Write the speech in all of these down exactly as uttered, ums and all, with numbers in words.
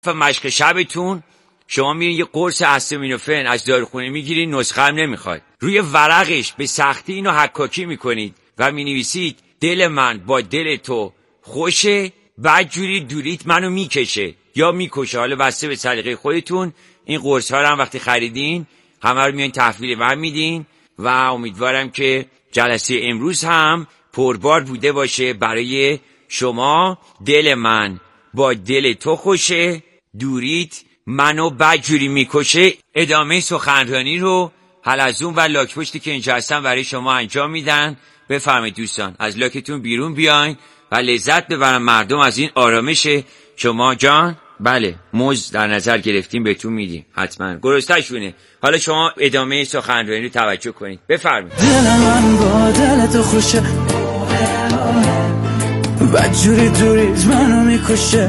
مشق شبتون شما میرین یه قرص استامینوفن از داروخونه میگیرین، نسخه هم نمیخواد، روی ورقش به سختی اینو حکاکی میکنید و مینویسید دل من با دل تو خوشه، بعد جوری دوریت منو میکشه یا میکشه، حالا بسته به سلیقه خودتون. این قرص ها رو هم وقتی خریدین همه رو میان تحویل من میدین و امیدوارم که جلسه امروز هم پربار بوده باشه برای شما. دل من با دل تو خوشه، دوریت منو بدجوری میکشه. ادامه سخنرانی رو حلزون و لاک‌پشتی که اینجا هستن برای شما انجام میدن. بفرمایید دوستان از لاکتون بیرون بیاین و لذت ببرن مردم از این آرامش شما. جان بله موز در نظر گرفتیم بهتون میدیم حتما، گرستشونه. حالا شما ادامه سخنرانی رو توجه کنید، بفرمایید. دل من با دل تو خوشه، بدجوری دوریت منو میکشه،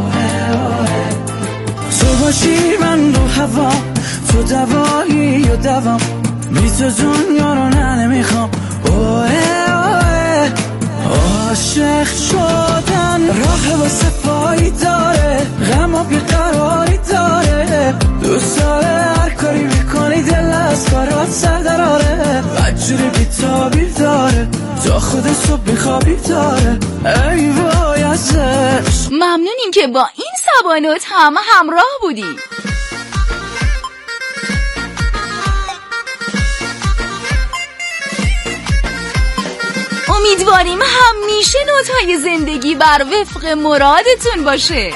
تو باشی من رو هوا، تو دوایی و دوام، بی تو دنیا رو نه نمیخوام. اوه اوه عاشق شدن راه واسه پایی داره، غم و بیقراری داره، دوست داره هر کاری میکنی دل از کارات سر دراره، بدجوری بیتابی داره، تا خود صبح بیخوابی داره. ای وای ازش. ممنونیم که با این سبانوت همه همراه بودی. امیدواریم همیشه نوت‌های زندگی بر وفق مرادتون باشه.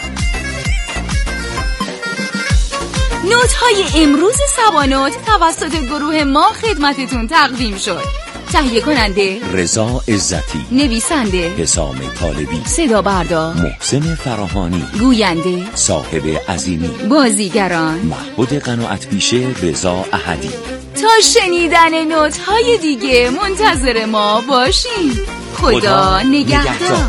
نوت‌های امروز سبانوت توسط گروه ما خدمتتون تقدیم شد. تهیه کننده رضا عزتی، نویسنده حسام طالبی، صدا بردار محسن فراهانی، گوینده صاحب عظیمی، بازیگران محبود قناعت پیشه، رضا احدی. تا شنیدن نوت‌های دیگه منتظر ما باشین. خدا, خدا نگهدار.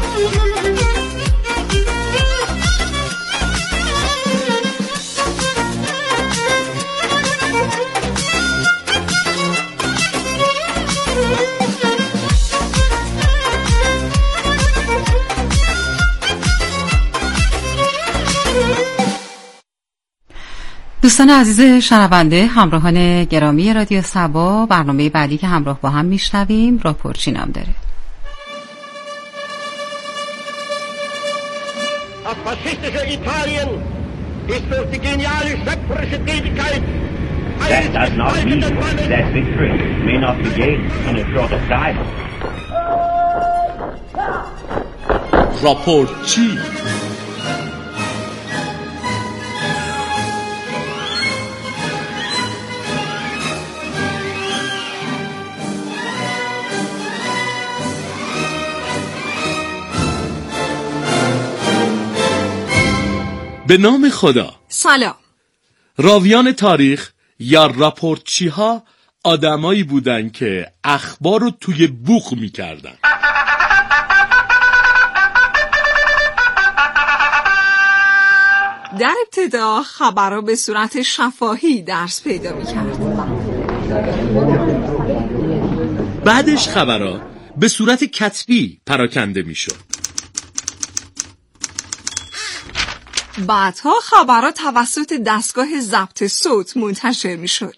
دوستان عزیز شنونده، همراهان گرامی رادیو سبا، برنامه بعدی که همراه با هم میشنویم راپورچی نام داره. Das faschistische Italien ist durch die geniale schöpferische Tätigkeit That does not mean that victory may not be gained in a short of time. راپورچی به نام خدا. سلام. راویان تاریخ یا راپورچی ها آدمایی بودن که اخبار رو توی بوق میکردن. در ابتدا خبرها به صورت شفاهی درس پیدا میکرد. بعدش خبرها به صورت کتبی پراکنده میشد. بعدها خبرها توسط دستگاه ضبط صوت منتشر میشد.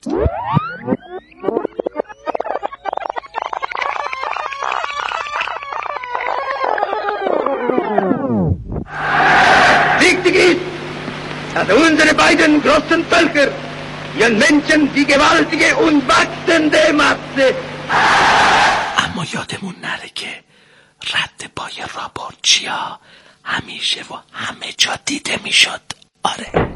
Wichtig ist, dass unsere beiden großen Völker ihren Menschen die gewaltige und wachsende Masse. اما یادمون نره که رد پای راپورچیا همیشه و همه جا دیده میشد. آره.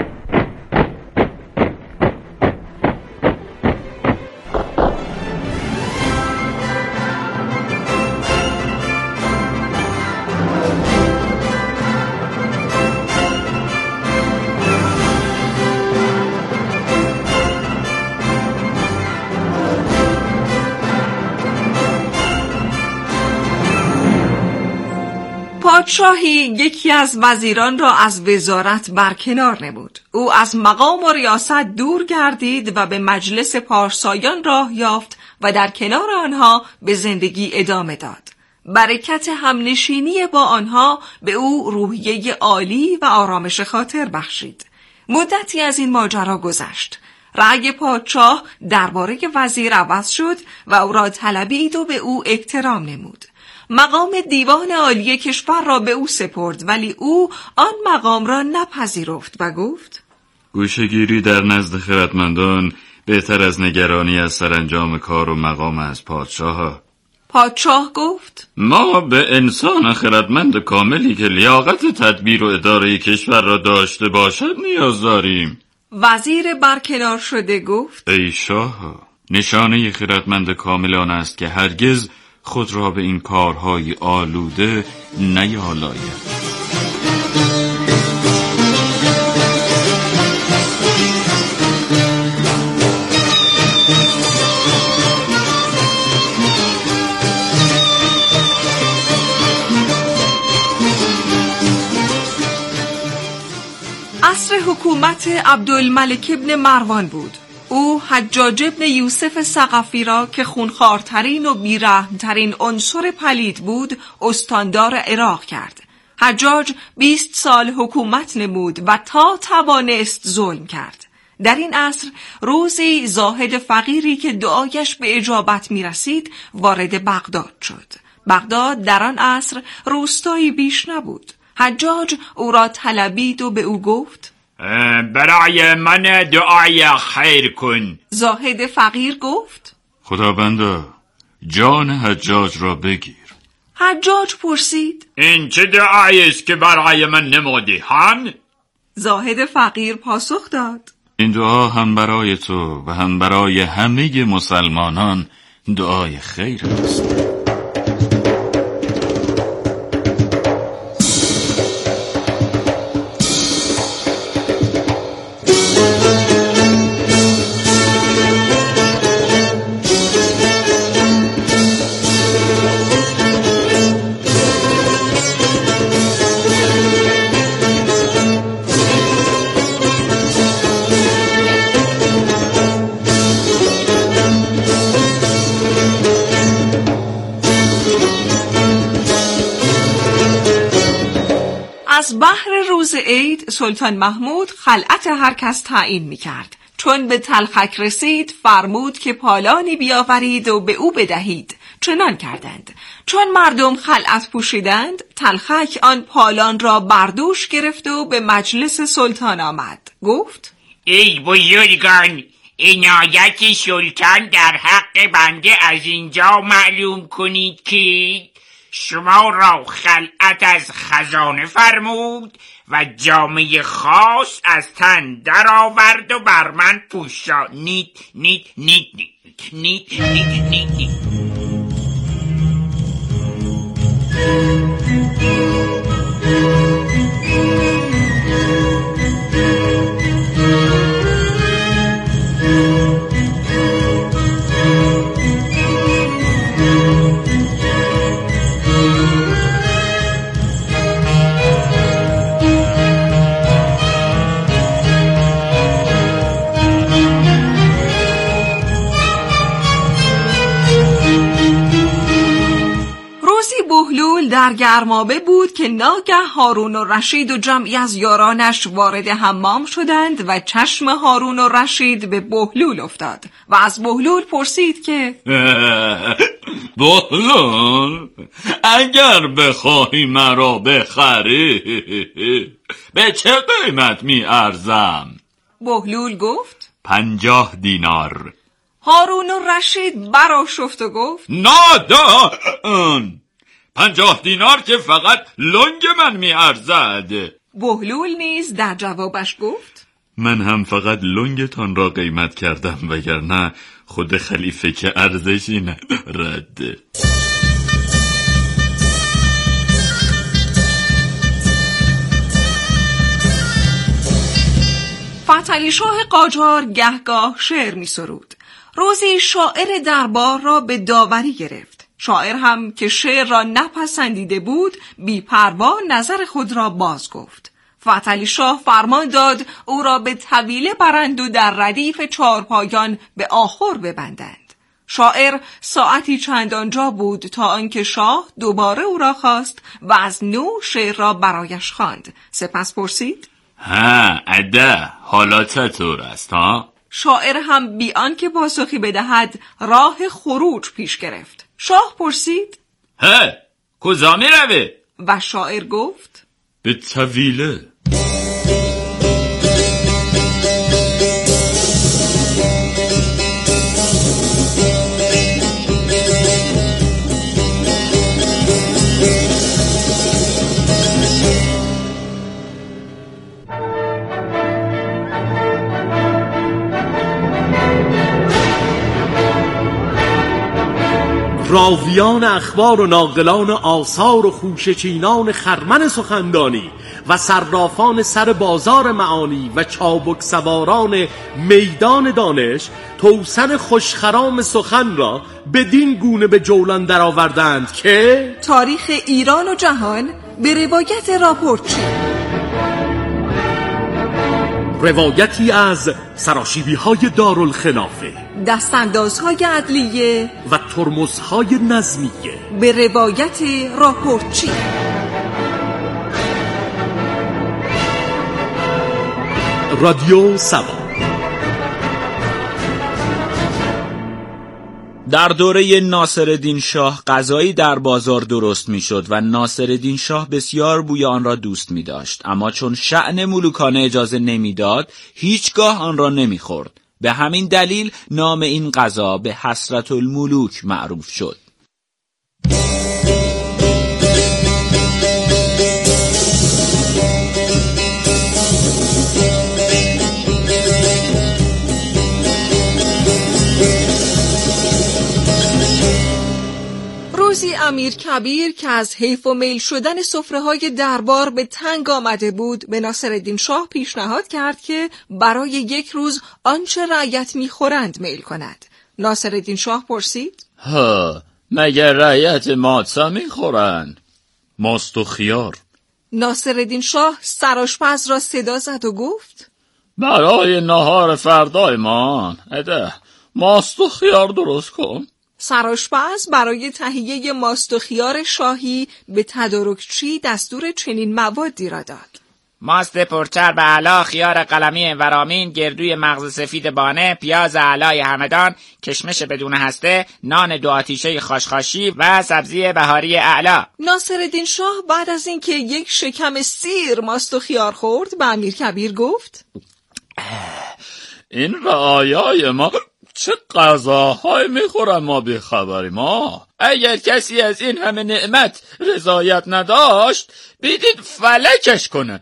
پادشاهی یکی از وزیران را از وزارت برکنار نمود. او از مقام و ریاست دور گردید و به مجلس پارسایان راه یافت و در کنار آنها به زندگی ادامه داد. برکت همنشینی با آنها به او روحیه عالی و آرامش خاطر بخشید. مدتی از این ماجرا گذشت. رأی پادشاه درباره وزیر عوض شد و او را طلبید و به او احترام نمود. مقام دیوان عالی کشور را به او سپرد، ولی او آن مقام را نپذیرفت و گفت: گوشه‌گیری در نزد خردمندان بهتر از نگرانی از سرانجام کار و مقام از پادشاه. پادشاه گفت: ما به انسان خردمند کاملی که لیاقت تدبیر و اداره کشور را داشته باشد نیاز داریم. وزیر برکنار شده گفت: ای شاه، نشانه خردمند کامل آن است که هرگز خود را به این کارهای آلوده نیالاید. عصر حکومت عبدالملک ابن مروان بود. او حجاج ابن یوسف ثقفی را که خونخوارترین و بیرحمترین عنصر پلید بود استاندار عراق کرد. حجاج بیست سال حکومت نمود و تا توانست ظلم کرد. در این عصر روزی زاهد فقیری که دعایش به اجابت می رسید وارد بغداد شد. بغداد در آن عصر روستایی بیش نبود. حجاج او را طلبید و به او گفت: برای من دعای خیر کن. زاهد فقیر گفت: خداوندا جان حجاج را بگیر. حجاج پرسید: این چه دعایی است که برای من نمودی هان؟ زاهد فقیر پاسخ داد: این دعا هم برای تو و هم برای همه مسلمانان دعای خیر است. از بحر روز عید سلطان محمود خلعت هر کس تعیین می کرد. چون به تلخک رسید فرمود که پالانی بیاورید و به او بدهید. چنان کردند. چون مردم خلعت پوشیدند تلخک آن پالان را بردوش گرفت و به مجلس سلطان آمد. گفت: ای بزرگان، عنایت سلطان در حق بنده از اینجا معلوم کنید که شما را خلعت از خزانه فرمود و جامه خاص از تن در آورد و بر من پوشانید. نید نید نید نید نید نید نید. بهلول در گرمابه بود که ناگه هارون و رشید و جمعی از یارانش وارد حمام شدند و چشم هارون و رشید به بهلول افتاد و از بهلول پرسید که بهلول، اگر بخواهی مرا بخری به چه قیمت می ارزم؟ بهلول گفت: پنجاه دینار. هارون و رشید برآشفت و گفت: نادان، پنجاه دینار که فقط لنگ من می ارزد. بهلول نیز در جوابش گفت: من هم فقط لنگتان را قیمت کردم، وگرنه خود خلیفه که ارزشی ندارد. فتحعلی شاه قاجار گهگاه شعر می سرود. روزی شاعر دربار را به داوری گرفت. شاعر هم که شعر را نپسندیده بود بی پروا نظر خود را باز گفت. فتحعلی شاه فرمان داد او را به طویله برند و در ردیف چارپایان به آخر ببندند. شاعر ساعتی چند آنجا بود تا آنکه شاه دوباره او را خواست و از نو شعر را برایش خواند. سپس پرسید: ها اده حالا چطور است ها؟ شاعر هم بی آنکه پاسخی بدهد راه خروج پیش گرفت. شاه پرسید: ها کجا می روی؟ و شاعر گفت: به طویله. راویان اخبار و ناقلان آثار و خوشه‌چینان خرمن سخندانی و صرافان سر بازار معانی و چابک سواران میدان دانش توسن خوشخرام سخن را بدین گونه به جولان درآوردند که تاریخ ایران و جهان به روایت راپورچی، روایتی از سراشیبی‌های دارالخلافه، دستاندازهای عدلیه و ترمزهای نظمیه به روایت راپورچی. رادیو سبا. در دوره ناصرالدین شاه غذایی در بازار درست میشد و ناصرالدین شاه بسیار بوی آن را دوست می داشت، اما چون شأن ملوکانه اجازه نمیداد هیچگاه آن را نمیخورد. به همین دلیل نام این غذا به حسرت الملوک معروف شد. روزی امیر کبیر که از حیف و میل شدن سفره‌های دربار به تنگ آمده بود به ناصرالدین شاه پیشنهاد کرد که برای یک روز آنچه رعیت میخورند میل کند. ناصرالدین شاه پرسید: ها مگر رعیت ماتا میخورند؟ ماست و خیار. ناصرالدین شاه سرآشپز را صدا زد و گفت: برای نهار فردای مان اده ماست و خیار درست کن. سرآشپز برای تهیه ماست و خیار شاهی به تدارکچی دستور چنین موادی را داد: ماست پرچرب اعلی، خیار قلمی ورامین، گردوی مغز سفید بانه، پیاز اعلی همدان، کشمش بدون هسته، نان دو آتیشه خاشخاشی و سبزی بهاری اعلی. ناصرالدین شاه بعد از اینکه یک شکم سیر ماست و خیار خورد به امیر کبیر گفت: این رعایای ما چه غذاهای میخورن ما بیخبری ما. اگر کسی از این همه نعمت رضایت نداشت بیدید فلکش کنه.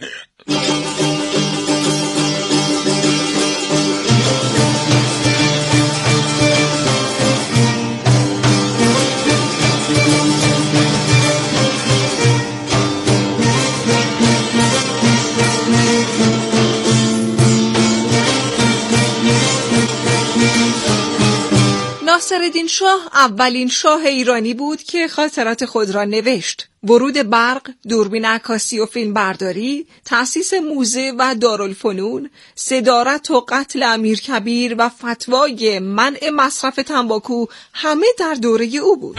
ناصرالدین شاه اولین شاه ایرانی بود که خاطرات خود را نوشت. ورود برق، دوربین عکاسی و فیلم برداری، تأسیس موزه و دارالفنون، صدارت و قتل امیر کبیر و فتوای منع مصرف تنباکو همه در دوره او بود.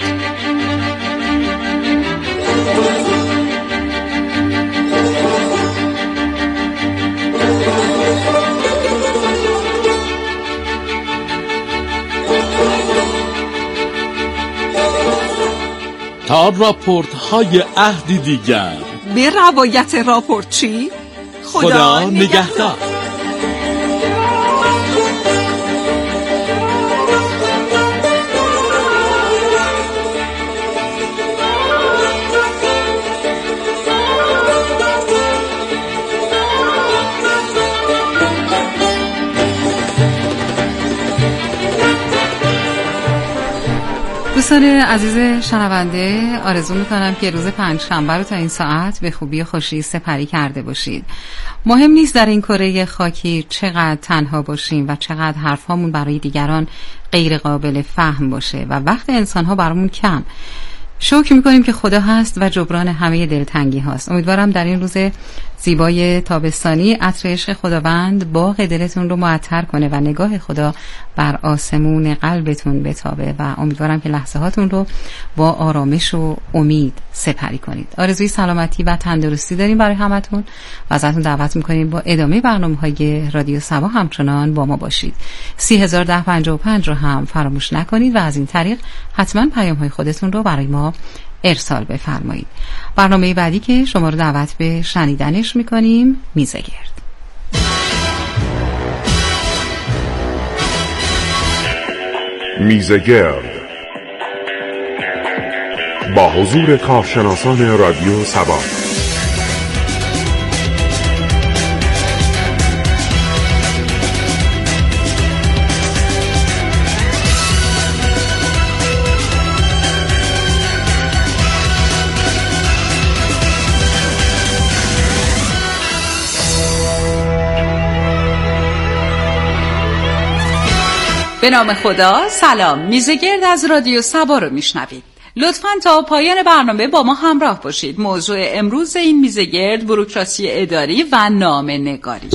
تا راپورت های عهدی دیگر به روایت راپورچی. خدا, خدا نگهدار. دوستان عزیز شنونده، آرزو میکنم که روز پنجشنبه رو تا این ساعت به خوبی و خوشی سپری کرده باشید. مهم نیست در این کره خاکی چقدر تنها باشیم و چقدر حرفامون برای دیگران غیر قابل فهم باشه و وقت انسانها برامون کم. شکر میکنیم که خدا هست و جبران همه دلتنگی هاست. امیدوارم در این روز زیبای تابستانی. عطر عشق خداوند باغ دلتون رو معطر کنه و نگاه خدا بر آسمون قلبتون بتابه و امیدوارم که لحظه هاتون رو با آرامش و امید سپری کنید. آرزوی سلامتی و تندرستی داریم برای همتون و ازتون دعوت میکنیم با ادامه برنامه‌های رادیو صبا همچنان با ما باشید. سی هزار ده پنجاه و پنج رو هم فراموش نکنید و از این طریق حتما پیام های خودتون رو برای ما ارسال بفرمایید. برنامه بعدی که شما رو دعوت به شنیدنش میکنیم میزه گرد. میزه گرد با حضور کارشناسان رادیو صبا. به نام خدا. سلام، میزه گرد از رادیو صبا رو میشنوید. لطفاً تا پایان برنامه با ما همراه باشید. موضوع امروز این میزه گرد بوروکراسی اداری و نامه نگاری.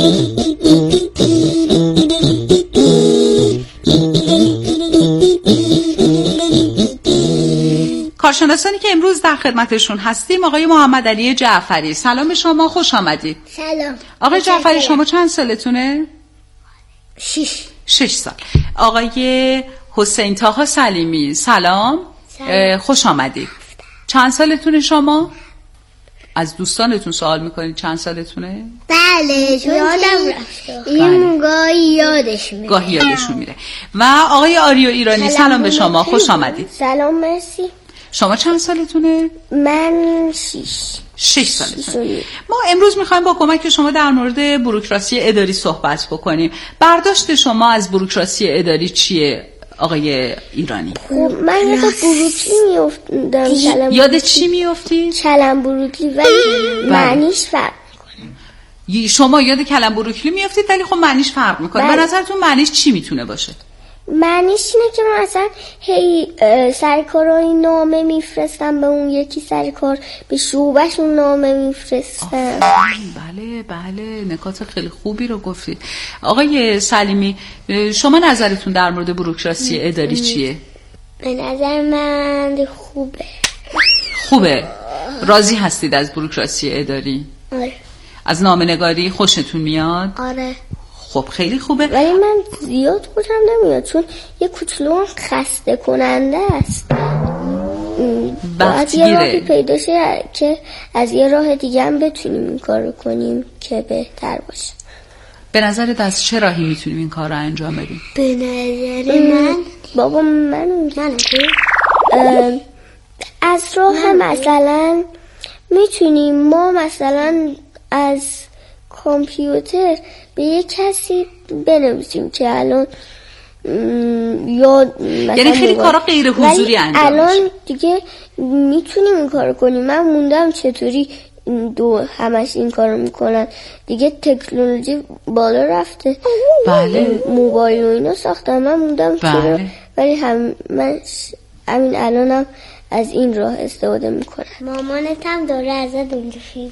کارشناسانی که امروز در خدمتشون هستیم آقای محمد علی جعفری. سلام به شما، خوش آمدید. سلام. آقای جعفری شما چند سالتونه؟ شش. شش سال. آقای حسین طاها سلیمی سلام, سلام. خوش آمدید. چند سالتونه شما؟ از دوستانتون سوال میکنید چند سالتونه؟ بله چون یادم رفته. این گاهی یادش میره. گاهی یادشون میره. و آقای آریو ایرانی سلام, سلام به شما، خوش آمدید. سلام، مرسی. شما چند سالتونه؟ من شش. شش سالتونه. ما امروز میخوایم با کمک شما در مورد بوروکراسی اداری صحبت بکنیم. برداشت شما از بوروکراسی اداری چیه آقای ایرانی؟ خب من یاد بروکلی میافتم. یاد چی میافتی؟ کلم بروکلی ولی معنیش فرق میکنه. شما یاد کلم بروکلی میافتید ولی خب معنیش فرق میکنه. به نظرتون معنیش چی میتونه باشه؟ معنیش اینه که من اصلا هی سرکارای نامه میفرستم به اون یکی سرکار، به شعبهشون نامه میفرستم. بله بله، نکات خیلی خوبی رو گفتید. آقای سلیمی شما نظرتون در مورد بوروکراسی اداری چیه؟ به نظر من خوبه. خوبه؟ راضی هستید از بوروکراسی اداری؟ آره. از نامه نگاری خوشتون میاد؟ آره. خب خیلی خوبه. ولی من زیاد خوشم نمیاد چون یه کوچولو خسته کننده است. باید یه راهی پیدا شه که از یه راه دیگه هم بتونیم این کار رو کنیم که بهتر باشه. به نظرت از چه راهی میتونیم این کار رو انجام بدیم؟ به نظر من بابا من من از راه مثلا میتونیم ما مثلا از کامپیوتر به یک کسی بنویسیم که الان یاد یعنی خیلی کارا غیر حضوری انجام الان میشه. دیگه میتونیم این کارو کنیم. من موندم چطوری دو همش این کارو میکنن دیگه. تکنولوژی بالا رفته. بله. موبایل و اینا ساختن. من موندم بله. چرا ولی هم من همین الانم از این راه استفاده میکنم. مامانت هم داره ازت اونجوری.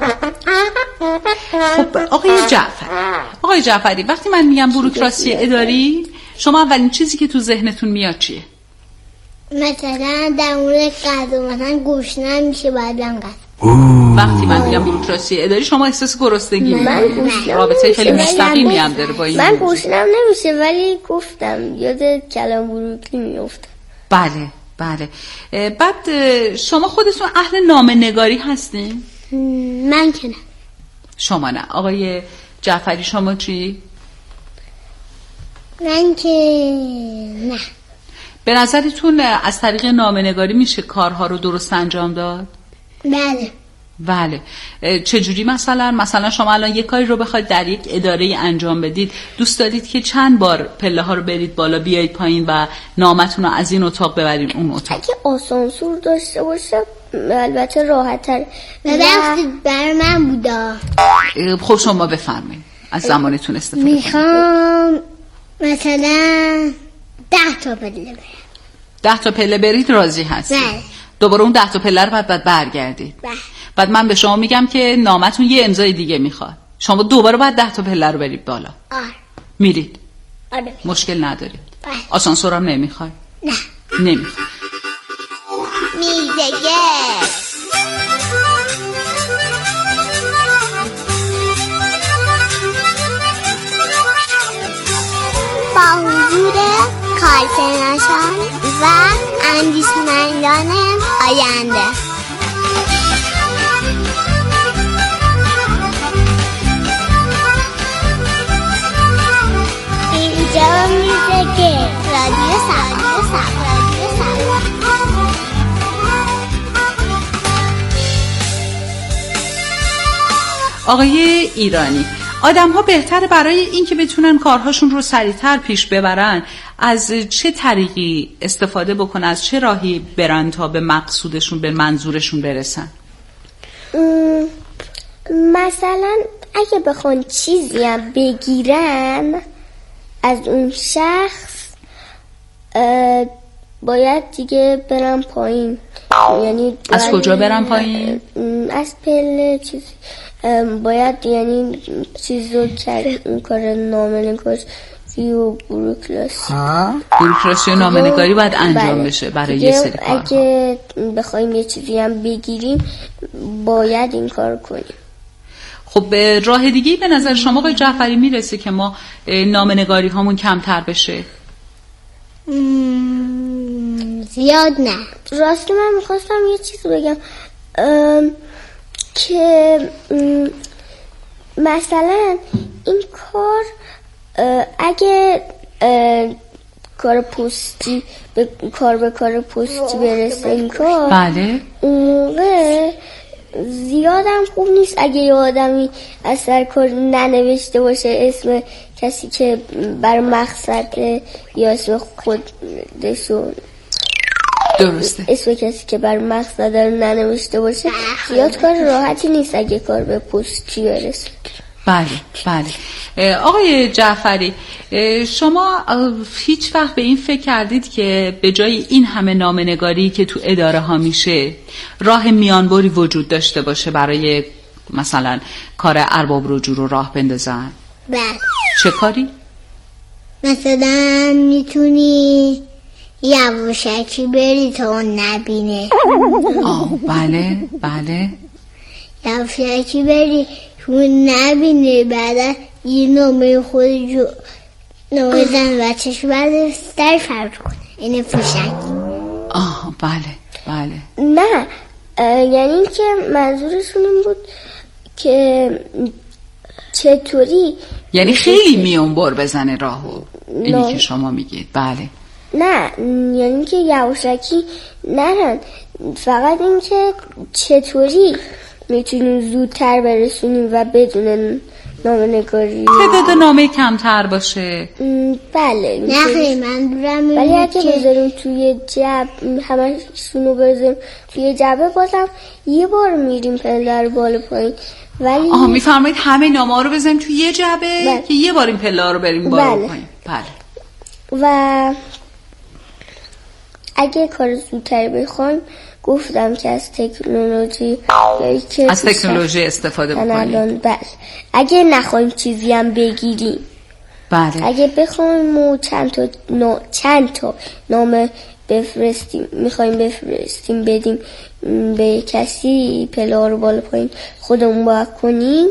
خب آقای جعفری آقای جعفری وقتی من میگم بوروکراسی اداری شما اولین چیزی که تو ذهنتون میاد چیه؟ مثلا در مورد غذا مثلا گوشت میشه بعدن غذا. وقتی من میگم بوروکراسی اداری شما احساس گرسنگی میکنید؟ رابطه خیلی مستقیمی هم داره با این. من گوشتم نمیشه ولی گفتم یاد کلم بروکلی میافتم. بله بله. بعد شما خودتون اهل نامه نگاری هستین؟ من که نه. شما نه. آقای جعفری شما چی؟ من که نه. به نظرتون از طریق نامه نگاری میشه کارها رو درست انجام داد؟ بله. بله. چجوری مثلا مثلا شما الان یک کاری رو بخواید در یک اداره انجام بدید، دوست دارید که چند بار پله ها رو برید بالا بیایید پایین و نامتون رو از این اتاق ببرید اون اتاق؟ اگه آسانسور داشته باشه البته راحت تر. وقتی بر من بودا. خب شما بفرمایید از زمانتون استفاده کنید. میخوام مثلا ده تا پله برید. ده تا پله برید راضی هستید؟ بله. دوباره اون ده تا پله رو بعد بعد برگردید. بله. بعد من به شما میگم که نامتون یه امضای دیگه میخواد. شما دوباره بعد ده تا پله رو برید بالا. آره. میرید؟ آره. مشکل ندارید؟ بله. آسانسورم نمیخواد؟ نه. نمیخواد. میزگه با حضور کارشناسان و اندیشمندان آینده. اینجا میزگه رادیو سبا. آقای ایرانی، آدم ها بهتره برای اینکه بتونن کارهاشون رو سریعتر پیش ببرن از چه طریقی استفاده بکنن، از چه راهی برن تا به مقصودشون، به منظورشون برسن؟ مثلا اگه بخوان چیزی هم بگیرن از اون شخص باید دیگه برن پایین. یعنی از کجا برن پایین؟ از پله چیزی باید، یعنی چیز رو کرد اون کار نامه‌نگاری و بروکراسی بروکراسی و نامه‌نگاری باید انجام بشه برای یه سری کارها. اگه بخوایم یه چیزی هم بگیریم باید این کار کنیم. خب به راه دیگه به نظر شما آقای جعفری میرسه که ما نامه‌نگاری هامون کمتر بشه؟ زیاد نه. راستی من میخواستم یه چیز بگم که مثلا این کار اگه کار پستی به کار به کار پستی برسه این کار، بله، اون موقع زیادم خوب نیست اگه یه آدمی از سر کار ننوشته باشه اسم کسی که بر مقصد یا اسم خودشو، درسته، اسم کسی که بر مقصد رو ننوشته باشه زیاد کار راحتی نیست اگه کار به پستی برسه. بله بله. آقای جعفری، شما هیچ وقت به این فکر کردید که به جای این همه نامه‌نگاری که تو اداره ها میشه راه میانبری وجود داشته باشه برای مثلا کار ارباب رجوع رو راه بندازن؟ بله. چه کاری؟ مثلا میتونی یواشکی بری تا اون نبینه. آه بله بله. یواشکی بری تا اون نبینه، بعد یه نامه خودشو نامه زن بچهش بعد در فرد کنه. اینه فشنگ. آه بله بله. نه یعنی که منظورشون این بود که چطوری، یعنی خیلی میانبر بزنه راهو، اینی که شما میگید. بله. نه یعنی که یواشکی نرن، فقط این که چطوری میتونیم زودتر برسونیم و بدون نامه‌نگاری تعداد نامه کمتر باشه. بله. نه خیلی من دورم، ولی اگه بذاریم توی جعب همشونو بذاریم توی جعبه بازم یه بار میریم پله رو بالا پایین. ولی آها میفرمایید همه نامه ها رو بذاریم توی یه جعبه بله. که یه بار این پله ها رو بریم بالا بله. پایین. بله. و اگه کار زودتری بخوایم گفتم که از تکنولوژی که از تکنولوژی استفاده بکنیم. بله. اگه نخوایم چیزی هم بگیریم بله. اگه بخوایم و چند تا نا... چند تا نامه بفرستیم، میخوایم بفرستیم بدیم به کسی پله رو بالا پایین خودمون باید کنیم،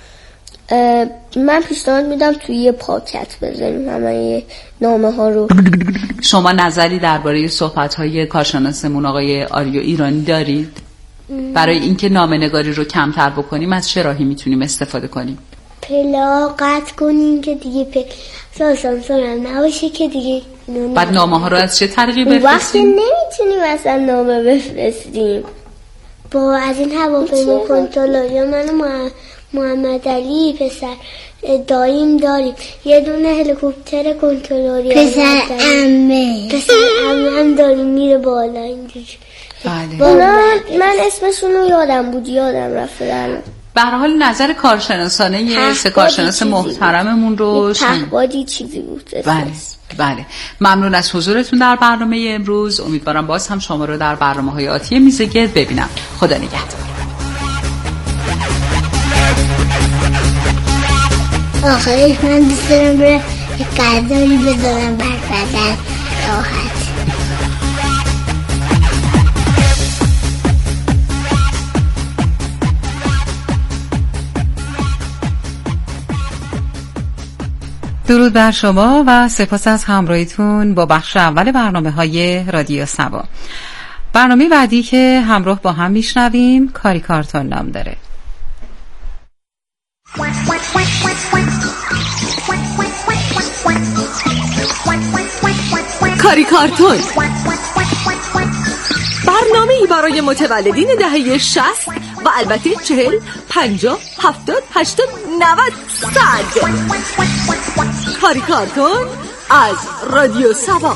من پیشنهاد میدم توی یه پاکت بذاریم همه نامه ها رو. شما نظری درباره صحبت های کارشناسمون آقای آریو ایرانی دارید؟ برای اینکه نامه نگاری رو کمتر بکنیم از چه راهی میتونیم استفاده کنیم؟ پله قطع کنیم که دیگه پله سانسور هم نباشه که دیگه نامه. بعد نامه ها رو از چه طریقی بفرستیم؟ وقتی نمیتونیم اصلا نامه بفرستیم با از این هواپیما کنترل‌ها. من محمد علی پسر داییم داریم، یه دونه هلیکوپتر کنترلی پسر عمه پسر عمه هم داریم میره بالا اینجوری. بله. بالا من اسمشون رو یادم بود یادم رفته الان. به هر حال نظر کارشناسانه سه کارشناس محترممون رو پهبادی چیزی بود. بله بله ممنون از حضورتون در برنامه امروز. امیدوارم باز هم شما رو در برنامه‌های آتی میزگرد ببینم. خدا نگهدار. آخرش من دوست دارم برم یک قدری بذارم بر بدن راحت. درود بر شما و سپاس از همراهیتون با بخش اول برنامه‌های رادیو سبا. برنامه بعدی که همراه با هم میشنویم کاری کارتون نام داره. کاری کارتون، برنامه‌ای برای متولدین دهه شصت و البته چهل، پنجاه، هفتاد، هشتاد، نود، صد. کاری کارتون از رادیو سبا.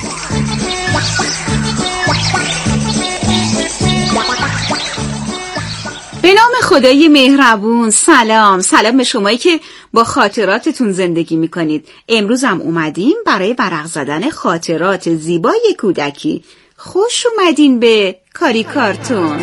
به نام خدای مهربون. سلام سلام به شمایی که با خاطراتتون زندگی میکنید. امروز هم اومدیم برای ورق زدن خاطرات زیبای کودکی. خوش اومدین به کاری کارتون.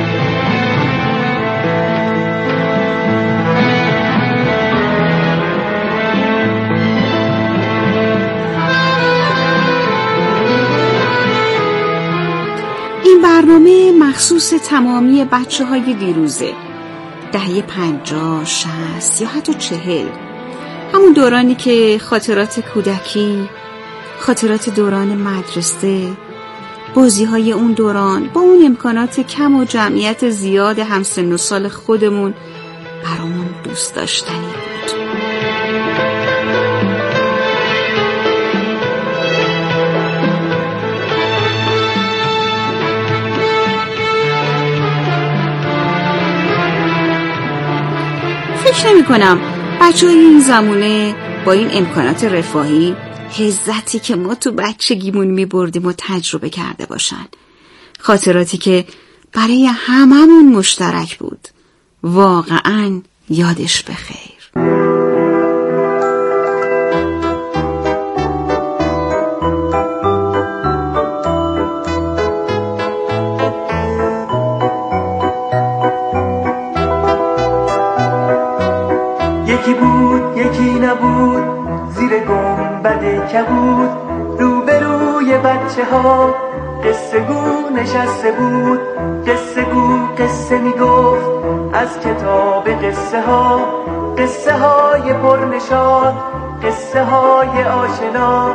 این برنامه مخصوص تمامی بچه های دیروزه، دهه پنجاه، شصت یا حتی چهل. همون دورانی که خاطرات کودکی، خاطرات دوران مدرسه، بازی های اون دوران با اون امکانات کم و جمعیت زیاد همسن و سال خودمون برامون دوست داشتنی بود. فکر نمی کنم بچه های این زمونه با این امکانات رفاهی لذتی که ما تو بچگیمون می بردیم و تجربه کرده باشن. خاطراتی که برای هممون مشترک بود. واقعاً یادش بخیر. یکی بود یکی نبود زیر گنبد کبود، روبروی بچه ها قصه گو نشسته بود. قصه گو قصه می گفت از کتاب قصه ها، قصه های پرنشاد، قصه های آشنا.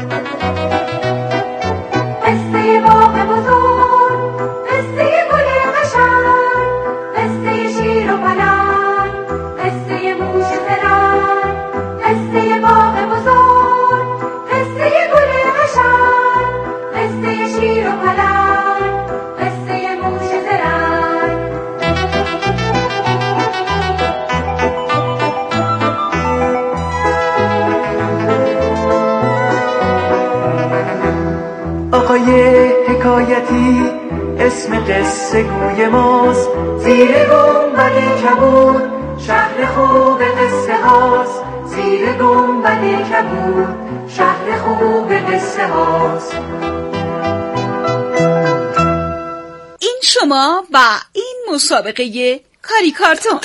قصه باغ بزرگ، قصه گل قشنگ، قصه شیر و پلنگ، قصه موش زرنگ. قصه باغ بزرگ، قصه گل قشنگ، قصه شیر و پلنگ، قصه موش زرنگ. آقای حکایتی اسم قصه گوی ماست، زیر گنبد کبود شهر خوب قصه هاست. زیر گنبد کبود شهر خوب قصه هاست. این شما و این مسابقه کاری کارتون.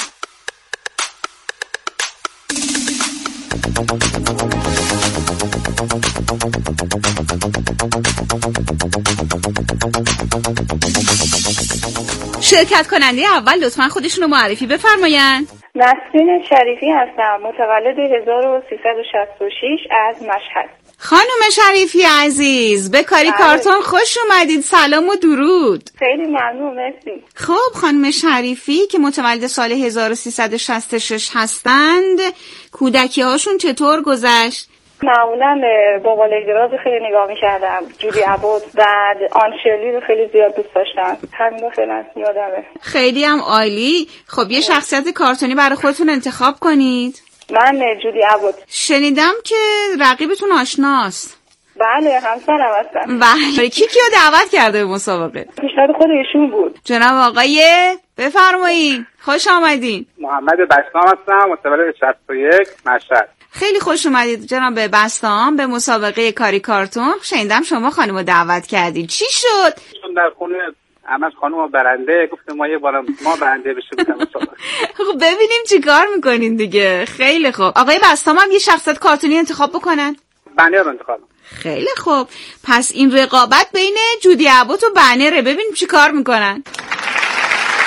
شرکت کننده اول لطفاً خودشون رو معرفی بفرماین. نسرین شریفی هستم، متولد هزار و سیصد و شصت و شش از مشهد. خانم شریفی عزیز به کاری کارتون خوش اومدید. سلام و درود. خیلی ممنون، مرسی. خب خانم شریفی که متولد سال هزار و سیصد و شصت و شش هستند، کودکی هاشون چطور گذشت؟ معمولا بابا لیدراز خیلی نگاه می‌کردم، جودی ابوت، بعد آن شرلی رو خیلی زیاد دوست داشتم. همین رو فعلا یادمه. خیلی هم عالی. خب یه شخصیت کارتونی برای خودتون انتخاب کنید. من جودی ابوت. شنیدم که رقیبتون آشناست. بله همسرم هستن. بله. کی کیو دعوت کرده به مسابقه؟ پیشنهاد خود ایشون بود. جناب آقای بفرمایید. خوش آمدین. محمد بسام هستم، متولد شصت و یک، مشهد. خیلی خوش اومدید جناب بسام به مسابقه کاری کارتون. شنیدم شما خانمو دعوت کردید. چی شد؟ چون در خونه همش خانم برنده گفتم ما یه بار ما برنده بشیم مسابقه. خب ببینیم چی کار میکنین دیگه. خیلی خوب. آقای بسام هم یه شخصیت کارتونی انتخاب بکنن. بنر رو انتخاب. خیلی خوب. پس این رقابت بین جودی عبود و بنره. ببینیم چی کار میکنن.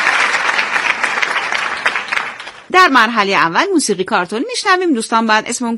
در مرحله اول موسیقی کارتون میشنویم. دوستان بعد اسم اون